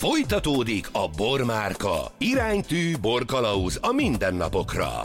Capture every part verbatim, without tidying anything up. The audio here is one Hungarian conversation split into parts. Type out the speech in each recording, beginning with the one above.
Folytatódik a Bormárka. Iránytű borkalauz a mindennapokra.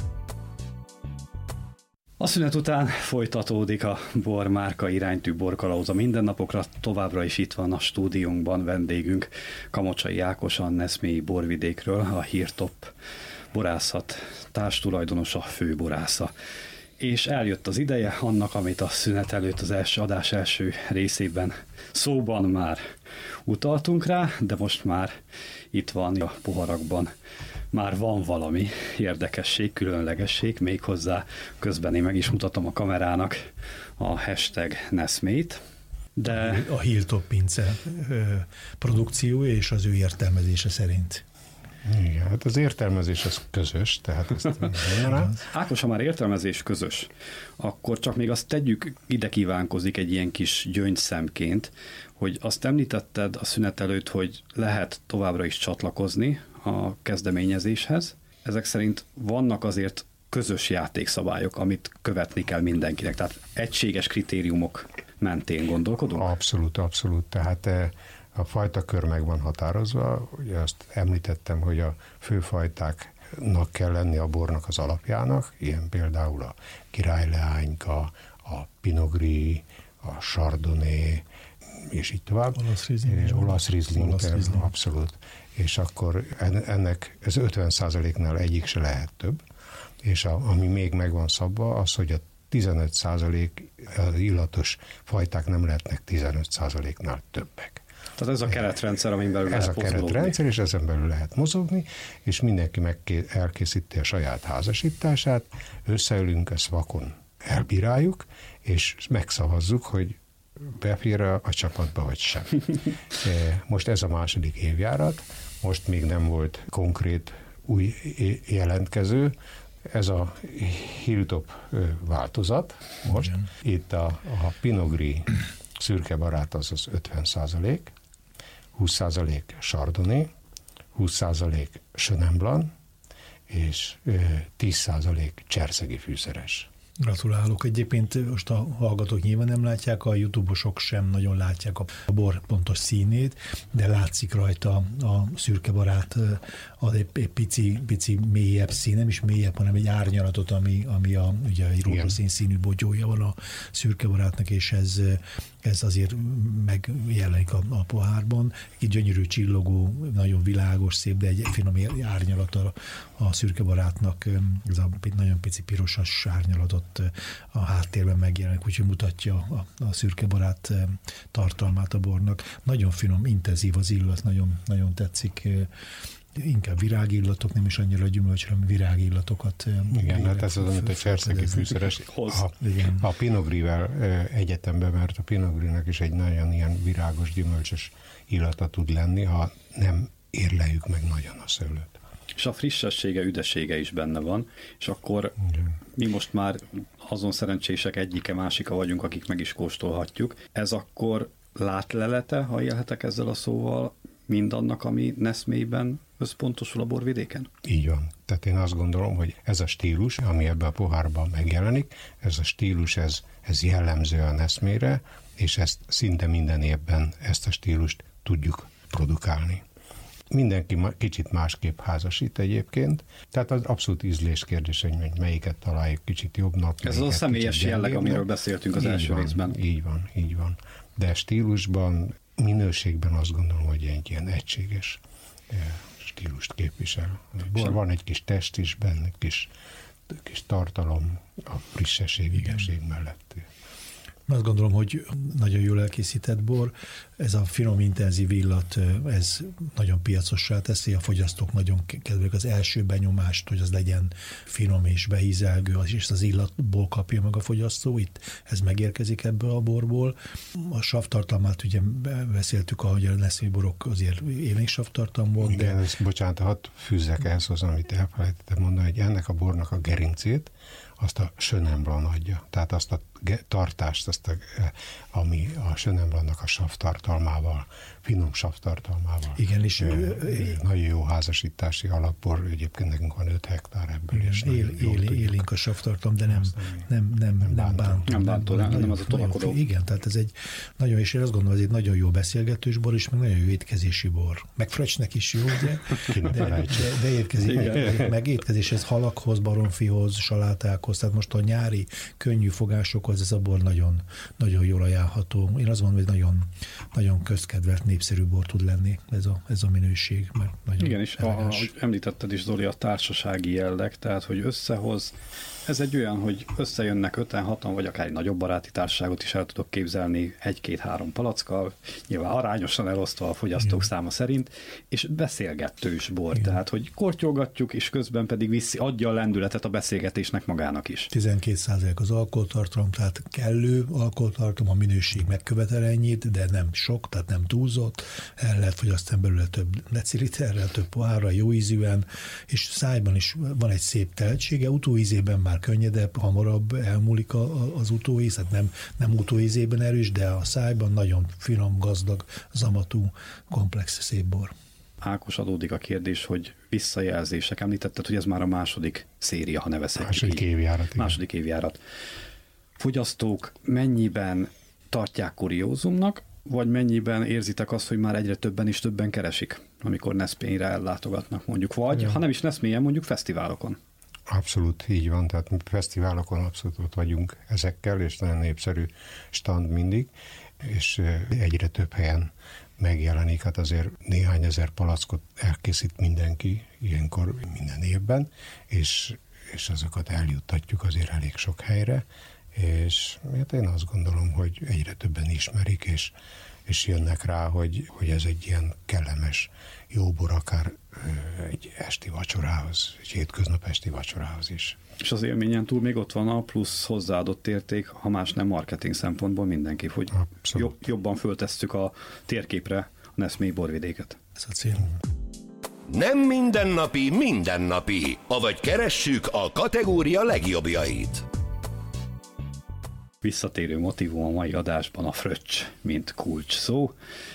A szünet után folytatódik a Bormárka iránytű borkalauz a mindennapokra. Továbbra is itt van a stúdiónkban vendégünk, Kamocsai Ákos, a Neszmélyi borvidékről, a Hilltop borászat társtulajdonosa, főborásza. És eljött az ideje annak, amit a szünet előtt az első adás első részében szóban már utaltunk rá, de most már itt van a poharakban. Már van valami érdekesség, különlegesség, méghozzá közben én meg is mutatom a kamerának a hashtag Neszmét. De a Hilltop pince produkció és az ő értelmezése szerint. Igen, hát az értelmezés az közös, tehát ezt mondanám. Ákos, ha már értelmezés közös, akkor csak még azt tegyük, ide kívánkozik egy ilyen kis gyöngyszemként, hogy azt említetted a szünet előtt, hogy lehet továbbra is csatlakozni a kezdeményezéshez. Ezek szerint vannak azért közös játékszabályok, amit követni kell mindenkinek, tehát egységes kritériumok mentén gondolkodunk? Abszolút, abszolút, tehát a fajtakör meg van határozva, ugye azt említettem, hogy a főfajtáknak kell lenni a bornak az alapjának, ilyen például a királyleányka, a pinot gris, a chardonnay, és így tovább. Olasz rizling. Olasz rizling, abszolút. És akkor ennek ez ötven százaléknál egyik se lehet több, és a, ami még meg van szabva, az, hogy a tizenöt százalék az illatos fajták nem lehetnek tizenöt százaléknál többek. Tehát ez a keretrendszer, amin belül ez lehet a keretrendszer, és ezen belül lehet mozogni, és mindenki meg elkészíti a saját házasítását, összeülünk, ezt vakon elbíráljuk, és megszavazzuk, hogy befér a csapatba, vagy sem. Most ez a második évjárat, most még nem volt konkrét új jelentkező, ez a Hilltop változat most. Igen. Itt a, a Pinot Gris szürke barát az az ötven százalék, húsz százalék Chardonnay, húsz százalék Chenin Blanc, és tíz százalék cserszegi fűszeres. Gratulálok. Egyébként most a hallgatók nyilván nem látják, a YouTube-osok sem nagyon látják a bor pontos színét, de látszik rajta a szürke barát az egy, egy pici, pici mélyebb szín, nem is mélyebb, hanem egy árnyalatot, ami, ami a, ugye egy rózsaszín színű bogyója van a szürke barátnak, és ez, ez azért megjelenik a, a pohárban. Egy gyönyörű csillogó, nagyon világos, szép, de egy finom árnyalat a, a szürke barátnak, ez a nagyon pici pirosas árnyalatot a háttérben megjelenik, úgyhogy mutatja a, a szürke barát tartalmát a bornak. Nagyon finom, intenzív az illat, nagyon, nagyon tetszik. Inkább virágillatok, nem is annyira gyümölcs, hanem virágillatokat. Igen, hát ez az, amit a cserszegi fűszeres a, a Pinot Gris-vel egyetemben, mert a Pinot Grisnek is egy nagyon ilyen virágos, gyümölcsös illata tud lenni, ha nem érleljük meg nagyon a szőlőt. És a frissessége, üdesége is benne van, és akkor igen. Mi most már azon szerencsések egyike, másika vagyunk, akik meg is kóstolhatjuk. Ez akkor látlelete, ha élhetek ezzel a szóval, mindannak, ami Neszmélyben összpontosul a borvidéken? Így van. Tehát én azt gondolom, hogy ez a stílus, ami ebben a pohárban megjelenik, ez a stílus, ez, ez jellemző a Neszmélyre, és ezt szinte minden évben ezt a stílust tudjuk produkálni. Mindenki kicsit másképp házasít egyébként, tehát az abszolút ízlés kérdés, hogy melyiket találjuk kicsit jobbnak. Ez az a személyes jelleg, amiről beszéltünk az így első van, részben. Így van, így van. De stílusban, minőségben azt gondolom, hogy egy ilyen egységes stílust képvisel. Bor van egy kis test is benne, egy kis, kis tartalom a frissesség, ügyesség mellett. Azt gondolom, hogy nagyon jól elkészített bor, ez a finom, intenzív illat, ez nagyon piacossá teszi, a fogyasztók nagyon kedvelik az első benyomást, hogy az legyen finom és beízelgő, és az illatból kapja meg a fogyasztó, itt ez megérkezik ebből a borból. A savtartalmát ugye beszéltük, ahogy a Neszmélyi borok azért élénk savtartalmuk. Igen, de... ezt, bocsánat, hadd fűzzek ehhez hozzá, amit elfelejtettem mondani, hogy ennek a bornak a gerincét azt a Chenin Blanc adja. Tehát azt a tartást, azt a, ami a Chenin Blancnak a savtartalma, savtartalmával, finom savtartalmával. Igen, és nagyon jó házasítási alapbor, egyébként nekünk van öt hektár ebből. Igen, és él, él, élénk a savtartalom, de nem, nem, nem, nem, nem bántó. Nem bántó, nem, nem az a tolakodó. Igen, tehát ez egy nagyon, és én azt gondolom, ez egy nagyon jó beszélgetős bor, és meg nagyon jó étkezési bor. Meg fröccsnek is jó, ugye? De, de, de étkezés, meg, meg étkezéshez halakhoz, baromfihoz, salátákhoz, tehát most a nyári könnyű fogásokhoz ez a bor nagyon, nagyon jól ajánlható. Én azt mondom, hogy nagyon, nagyon közkedvelt, népszerű bor tud lenni ez a, ez a minőség. Mert nagyon igen, és ahogy említetted is, Zoli, a társasági jelleg, tehát hogy összehoz, ez egy olyan, hogy összejönnek öten, hatan, vagy akár egy nagyobb baráti társaságot is el tudok képzelni egy-két-három palackkal, nyilván arányosan elosztva a fogyasztók igen. száma szerint, és beszélgetős bor, igen. tehát hogy kortyolgatjuk, és közben pedig viszi, adja a lendületet a beszélgetésnek magának is. tizenkét százalék az alkoholtartalom, tehát kellő alkoholtartalom, a minőség megkövetel ennyit, de nem sok, tehát nem túlzott, el lehet fogyasztani belőle több deciliterrel, több pohárra, jó ízűen, és szájban is van egy szép teltsége, utóízében már könnyedebb, hamarabb elmúlik a, az utóíz, hát nem, nem utóízében erős, de a szájban nagyon finom, gazdag, zamatú, komplex, szép bor. Ákos, adódik a kérdés, hogy visszajelzések. Említetted, hogy ez már a második széria, ha nevezhetjük. Második évjárat. Második évjárat. Fogyasztók mennyiben tartják kuriózumnak, vagy mennyiben érzitek azt, hogy már egyre többen és többen keresik, amikor Neszményre ellátogatnak mondjuk, vagy ja. ha nem is Neszményen, mondjuk fesztiválokon? Abszolút így van, tehát mi fesztiválokon abszolút ott vagyunk ezekkel, és nagyon népszerű stand mindig, és egyre több helyen megjelenik, hát azért néhány ezer palackot elkészít mindenki ilyenkor minden évben, és, és azokat eljuttatjuk azért elég sok helyre, és hát én azt gondolom, hogy egyre többen ismerik, és, és jönnek rá, hogy, hogy ez egy ilyen kellemes, jó bor akár egy esti vacsorához, egy hétköznap esti vacsorához is. És az élményen túl még ott van a plusz hozzáadott érték, ha más nem marketing szempontból mindenki, hogy jobb, jobban föltesszük a térképre a Neszmély borvidéket. Ez a cél. Nem mindennapi, mindennapi, avagy keressük a kategória legjobbjait. Visszatérő motívum a mai adásban a fröccs, mint kulcs szó,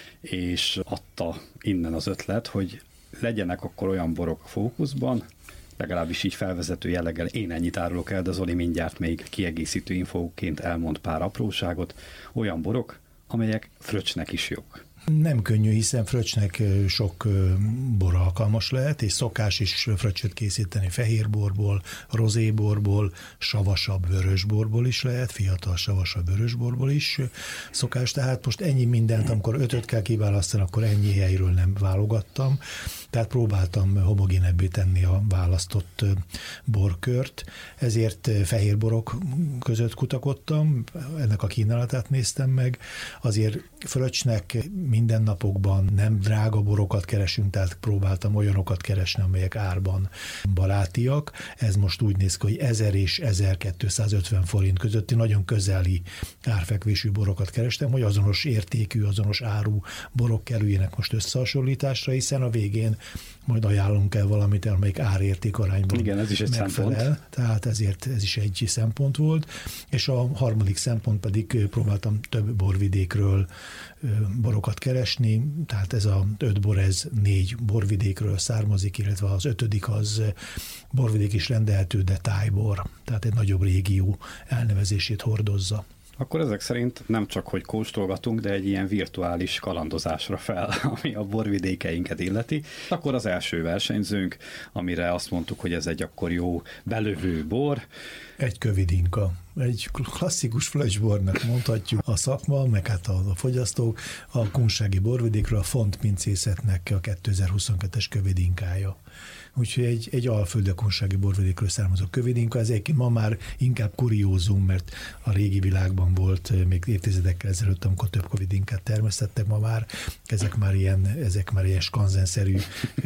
és adta innen az ötlet, hogy legyenek akkor olyan borok a fókuszban, legalábbis így felvezető jelleggel én ennyit árulok el, de Zoli mindjárt még kiegészítő infóként elmond pár apróságot, olyan borok, amelyek fröccsnek is jók. Nem könnyű, hiszen fröccsnek sok bor alkalmas lehet, és szokás is fröccsöt készíteni fehérborból, rozéborból, savasabb vörösborból is lehet, fiatal savasabb vörösborból is szokás. Tehát most ennyi mindent, amikor ötöt kell kiválasztani, akkor ennyi helyről nem válogattam. Tehát próbáltam homogénebbé tenni a választott borkört, ezért fehérborok között kutakodtam, ennek a kínálatát néztem meg. Azért fröccsnek mindennapokban nem drága borokat keresünk, tehát próbáltam olyanokat keresni, amelyek árban barátiak. Ez most úgy néz ki, hogy ezer és ezerkétszázötven forint közötti nagyon közeli árfekvésű borokat kerestem, hogy azonos értékű, azonos áru borok kerüljenek most összehasonlításra, hiszen a végén majd ajánlunk el valamit, amelyik árérték arányban igen, ez is egy megfelel. Szempont. Tehát ezért ez is egy szempont volt. És a harmadik szempont pedig próbáltam több borvidékről borokat keresni, tehát ez a öt bor, ez négy borvidékről származik, illetve az ötödik az borvidék is rendelhető, de tájbor, tehát egy nagyobb régió elnevezését hordozza. Akkor ezek szerint nem csak, hogy kóstolgatunk, de egy ilyen virtuális kalandozásra fel, ami a borvidékeinket illeti. Akkor az első versenyzőnk, amire azt mondtuk, hogy ez egy akkor jó belövő bor. Egy kövidinka. Egy klasszikus flöcsbornak mondhatjuk a szakma, meg hát a, a fogyasztók, a kunsági borvidékről a Font pincészetnek a kétezer-huszonkettes kövidinkája. Úgyhogy egy, egy alföldi kunsági borvidékről származó kövidinka, ez egy ma már inkább kuriózum, mert a régi világban volt még évtizedekkel ezelőtt, amikor több kövidinkát termesztettek, ma már ezek már ilyen, ezek már ilyen skanzenszerű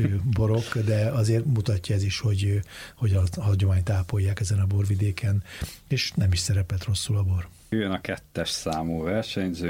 borok, de azért mutatja ez is, hogy, hogy a hagyományt ápolják ezen a borvidéken, és nem is szerepelt rosszul a bor. Jön a kettes számú versenyzőnk,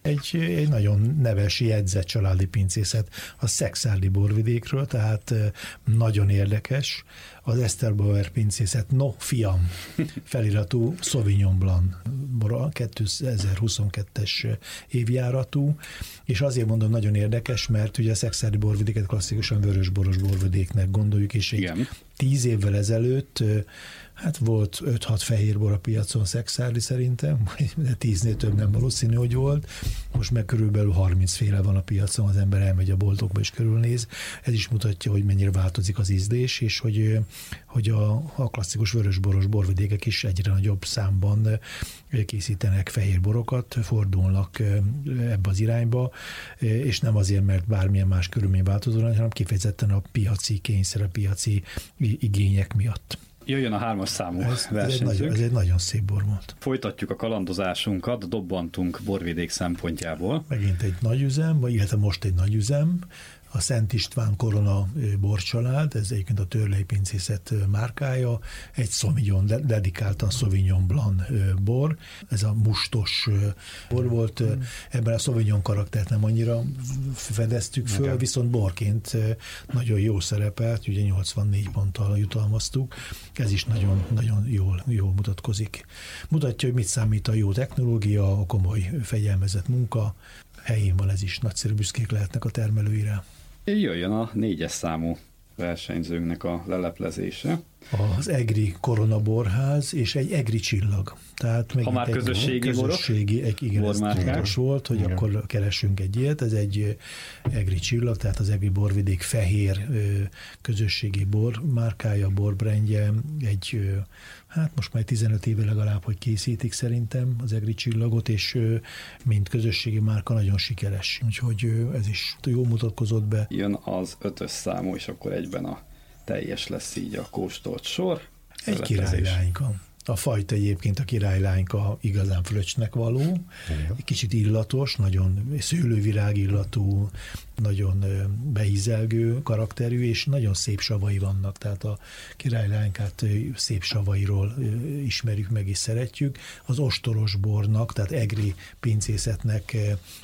Egy, egy nagyon neves, jegyzett családi pincészet a szekszárdi borvidékről, tehát nagyon érdekes. Az Eszterbauer pincészet, no fiam, feliratú Sauvignon Blanc bora, kétezer-huszonkettes évjáratú, és azért mondom nagyon érdekes, mert ugye a szekszárdi borvidéket klasszikusan vörösboros borvidéknek gondoljuk, és egy tíz évvel ezelőtt hát volt öt-hat fehérbor a piacon szekszárdi szerintem, de tíznél több nem valószínű, hogy volt. Most meg körülbelül harminc féle van a piacon, az ember elmegy a boltokba és körülnéz. Ez is mutatja, hogy mennyire változik az ízlés, és hogy, hogy a, a klasszikus vörösboros borvidékek is egyre nagyobb számban készítenek fehérborokat, fordulnak ebbe az irányba, és nem azért, mert bármilyen más körülmény változó, hanem kifejezetten a piaci kényszer, a piaci igények miatt. Jöjjön a hármas számú ez, versenyzők. Ez egy, nagy, ez egy nagyon szép bor volt. Folytatjuk a kalandozásunkat, dobbantunk borvidék szempontjából. Megint egy nagy üzem, vagy illetve most egy nagy üzem, a Szent István Korona borcsalád, ez egyébként a Törlei pincészet márkája, egy Sauvignon, dedikáltan Sauvignon Blanc bor, ez a mustos bor volt, mm. ebben a Sauvignon karaktert nem annyira fedeztük föl, okay. Viszont borként nagyon jó szerepelt, ugye nyolcvannégy ponttal jutalmaztuk, ez is nagyon, nagyon jól, jól mutatkozik. Mutatja, hogy mit számít a jó technológia, a komoly fegyelmezett munka, helyén van ez is, nagyszerű büszkék lehetnek a termelőire. Jöjjön a négyes számú versenyzőnknek a leleplezése. Az Egri Korona Borház és egy Egri csillag. Tehát ha már közösségi, közösségi egy, igen, ez fontos volt, hogy igen. Akkor keresünk egy ilyet. Ez egy Egri csillag, tehát az Egri borvidék fehér közösségi bor márkája, borbrendje, egy, hát most már tizenöt éve legalább, hogy készítik szerintem az Egri csillagot, és mint közösségi márka nagyon sikeres. Úgyhogy ez is jó mutatkozott be. Jön az ötös számú, és akkor egyben a teljes lesz így a kóstolt sor. Egy királylányka. A fajta egyébként a királylányka igazán fröccsnek való, egy kicsit illatos, nagyon szőlővirág illatú, nagyon beízelgő karakterű, és nagyon szép savai vannak, tehát a királylánykát szép savairól ismerjük meg és szeretjük. Az ostoros bornak, tehát Egri pincészetnek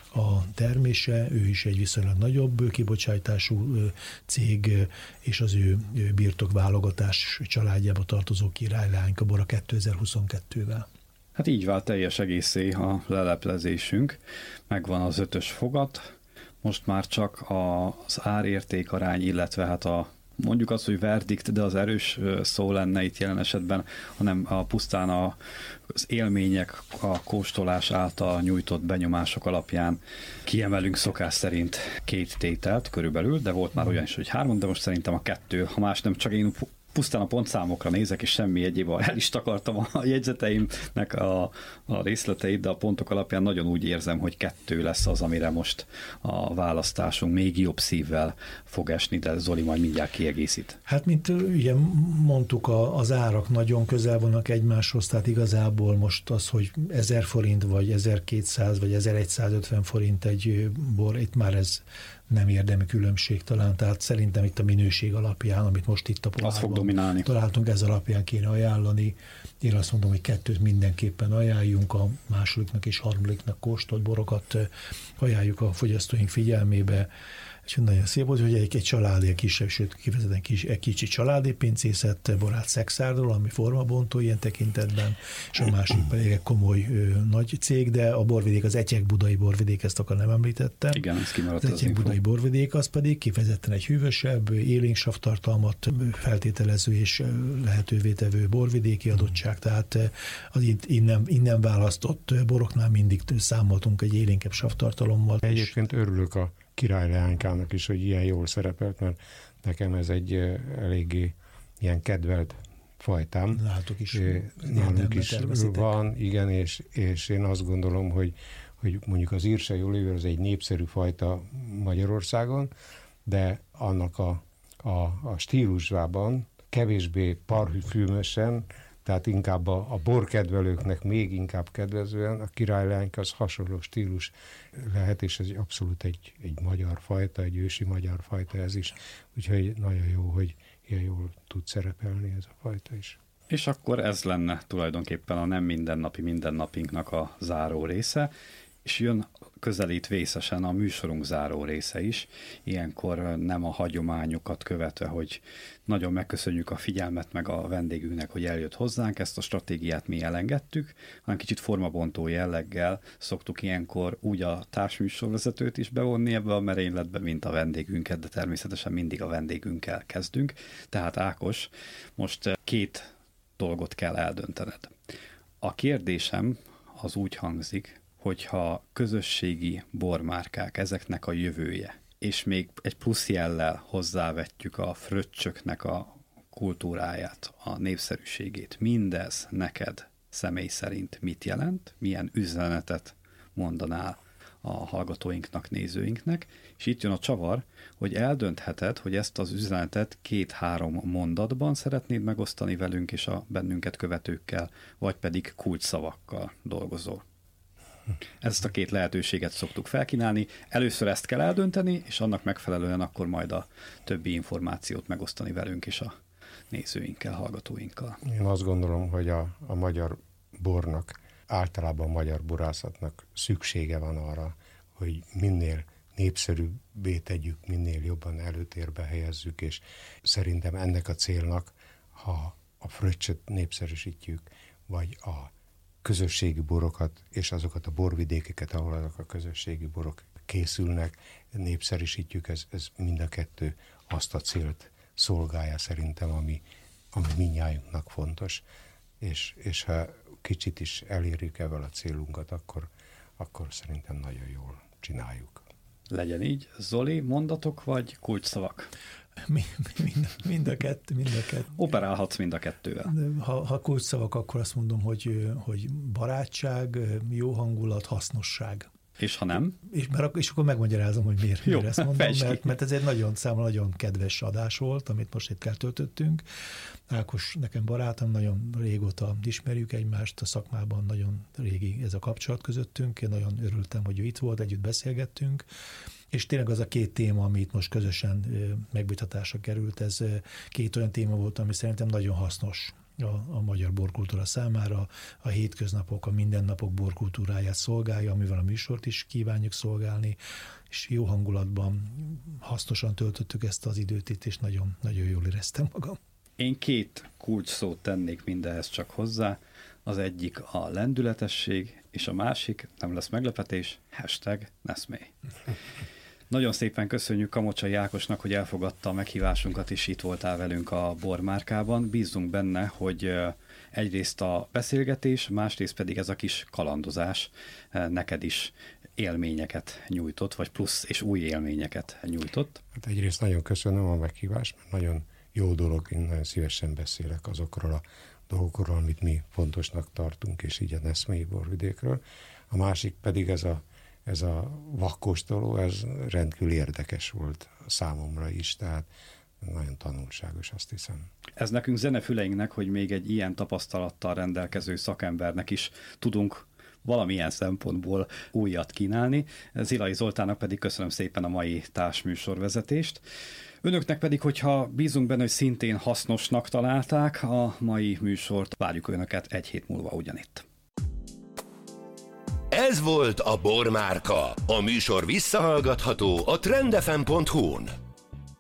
a termése, ő is egy viszonylag nagyobb kibocsátású cég, és az ő birtokválogatás családjába tartozó királylányka bor a kétezer-huszonkettővel. Hát így vált teljes egészé a leleplezésünk, megvan az ötös fogat, most már csak az árérték arány, illetve hát a mondjuk azt, hogy verdikt, de az erős szó lenne itt jelen esetben, hanem a pusztán a, az élmények, a kóstolás által nyújtott benyomások alapján kiemelünk szokás szerint két tételt körülbelül, de volt már olyan is, hogy három, de most szerintem a kettő, ha más nem, csak én pusztán a pontszámokra nézek, és semmi egyéb, el is takartam a jegyzeteimnek a, a részleteit, de a pontok alapján nagyon úgy érzem, hogy kettő lesz az, amire most a választásunk még jobb szívvel fog esni, de Zoli majd mindjárt kiegészít. Hát, mint ugye mondtuk, a, az árak nagyon közel vannak egymáshoz, tehát igazából most az, hogy ezer forint, vagy ezerkétszáz, vagy ezerszázötven forint egy bor, itt már ez nem érdemi különbség talán, tehát szerintem itt a minőség alapján, amit most itt a pohárban találtunk, ez alapján kéne ajánlani. Én azt mondom, hogy kettőt mindenképpen ajánljunk, a másodiknak és harmadiknak kóstolt borokat ajánljuk a fogyasztóink figyelmébe. És nagyon szép volt, hogy egy, egy családi, egy kisebb, sőt kifejezetten kis, egy kicsi családi pincészet, Borát Szekszárdról, ami formabontó ilyen tekintetben, és a másik pedig egy komoly ö, nagy cég, de a borvidék, az Etyek budai borvidék, ezt akkor nem említettem. Igen, ez kimaradt az az Etyek budai borvidék, az pedig kifejezetten egy hűvösebb, élénk savtartalmat feltételező és lehetővé tevő borvidéki adottság, tehát az innen, innen választott boroknál mindig számoltunk egy élénkebb savtartalommal. Egyébként örülök a királyleánykának is, hogy ilyen jól szerepelt, mert nekem ez egy eléggé ilyen kedvelt fajtám. Látok is. Nálunk is van, igen, és, és én azt gondolom, hogy, hogy mondjuk az Irsei Olivér az egy népszerű fajta Magyarországon, de annak a, a, a stílusában kevésbé parfümösen, tehát inkább a, a borkedvelőknek még inkább kedvezően, a királylányka az hasonló stílus lehet, és ez abszolút egy, egy magyar fajta, egy ősi magyar fajta ez is, úgyhogy nagyon jó, hogy ilyen jól tud szerepelni ez a fajta is. És akkor ez lenne tulajdonképpen a nem mindennapi mindennapinknak a záró része, És jön közelít vészesen a műsorunk záró része is, ilyenkor nem a hagyományokat követve, hogy nagyon megköszönjük a figyelmet meg a vendégünknek, hogy eljött hozzánk, ezt a stratégiát mi elengedtük, hanem kicsit formabontó jelleggel szoktuk ilyenkor úgy a társműsorvezetőt is bevonni ebbe a merényletbe, mint a vendégünket, de természetesen mindig a vendégünkkel kezdünk. Tehát Ákos, most két dolgot kell eldöntened. A kérdésem az úgy hangzik, hogyha közösségi bormárkák ezeknek a jövője, és még egy plusz jellel hozzávetjük a fröccsöknek a kultúráját, a népszerűségét, mindez neked személy szerint mit jelent, milyen üzenetet mondanál a hallgatóinknak, nézőinknek, és itt jön a csavar, hogy eldöntheted, hogy ezt az üzenetet két-három mondatban szeretnéd megosztani velünk és a bennünket követőkkel, vagy pedig kulcsszavakkal dolgozol. Ezt a két lehetőséget szoktuk felkínálni. Először ezt kell eldönteni, és annak megfelelően akkor majd a többi információt megosztani velünk és a nézőinkkel, hallgatóinkkal. Én azt gondolom, hogy a, a magyar bornak, általában a magyar borászatnak szüksége van arra, hogy minél népszerűbbé tegyük, minél jobban előtérbe helyezzük, és szerintem ennek a célnak, ha a fröccsöt népszerűsítjük, vagy a közösségi borokat, és azokat a borvidékeket, ahol azok a közösségi borok készülnek, népszerűsítjük, ez, ez mind a kettő azt a célt szolgálja szerintem, ami, ami mindnyájunknak fontos, és, és ha kicsit is elérjük ezzel a célunkat, akkor, akkor szerintem nagyon jól csináljuk. Legyen így. Zoli, mondatok vagy kulcsszavak? Mi, mind, mind a kettő, mind a kettő. Operálhatsz mind a kettővel. Ha, ha kulcsszavak, akkor azt mondom, hogy, hogy barátság, jó hangulat, hasznosság. És ha nem? És, mert, és akkor megmagyarázom, hogy miért, Jó, miért ezt mondom, mert, mert ez egy nagyon számomra nagyon kedves adás volt, amit most itt eltöltöttünk. Ákos nekem barátom, nagyon régóta ismerjük egymást, a szakmában nagyon régi ez a kapcsolat közöttünk. Én nagyon örültem, hogy ő itt volt, együtt beszélgettünk, és tényleg az a két téma, ami itt most közösen megvitatásra került, ez két olyan téma volt, ami szerintem nagyon hasznos a, a magyar borkultúra számára, a hétköznapok, a mindennapok borkultúráját szolgálja, amivel a műsort is kívánjuk szolgálni, és jó hangulatban, hasznosan töltöttük ezt az időt itt, és nagyon, nagyon jól éreztem magam. Én két kulcs szót tennék mindehez csak hozzá. Az egyik a lendületesség, és a másik, nem lesz meglepetés, hashtag Neszmé. Nagyon szépen köszönjük Kamocsai Ákosnak, hogy elfogadta a meghívásunkat, és itt voltál velünk a bormárkában. Bízzunk benne, hogy egyrészt a beszélgetés, másrészt pedig ez a kis kalandozás neked is élményeket nyújtott, vagy plusz és új élményeket nyújtott. Hát egyrészt nagyon köszönöm a meghívást, mert nagyon jó dolog, én nagyon szívesen beszélek azokról a dolgokról, amit mi fontosnak tartunk, és így a Neszmélyi borvidékről. A másik pedig ez a Ez a vakkóstoló, ez rendkívül érdekes volt számomra is, tehát nagyon tanulságos, azt hiszem. Ez nekünk zenefüleinknek, hogy még egy ilyen tapasztalattal rendelkező szakembernek is tudunk valamilyen szempontból újat kínálni. Zilai Zoltánnak pedig köszönöm szépen a mai társműsorvezetést. Önöknek pedig, hogyha bízunk benne, hogy szintén hasznosnak találták a mai műsort, várjuk Önöket egy hét múlva ugyanitt. Ez volt a Bormárka. A műsor visszahallgatható a trend f m pont hu-n.